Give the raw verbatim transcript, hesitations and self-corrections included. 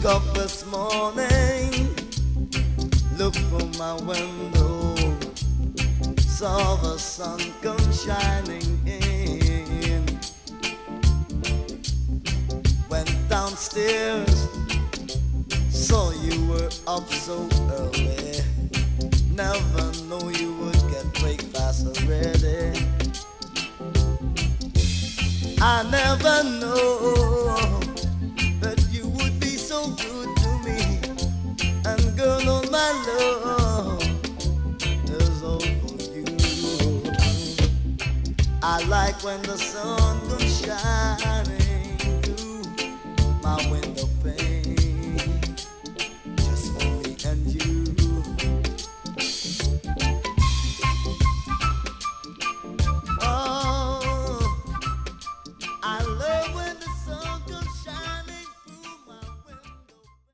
Up this morning, look from my window, saw the sun come shining in. Went downstairs, saw you were up so early. Never knew you would get breakfast already. I never know that you would be so good to me. And girl, all my love is all for you. I like when the sun comes shining through my window pane.